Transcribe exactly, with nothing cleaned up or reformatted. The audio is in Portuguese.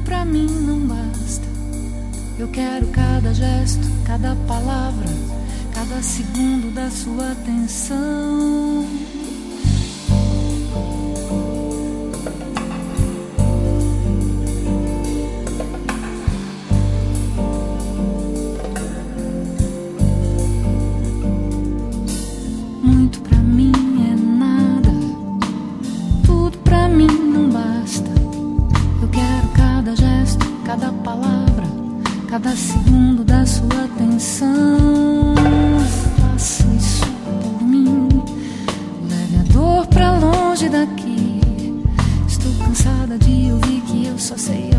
pra mim não basta. Eu quero cada gesto, cada palavra, cada segundo da sua atenção. Muito pra mim é nada, tudo pra mim não basta. Eu quero cada gesto, cada palavra, cada segundo da sua atenção. Faça isso por mim, leve a dor pra longe daqui. Estou cansada de ouvir que eu só sei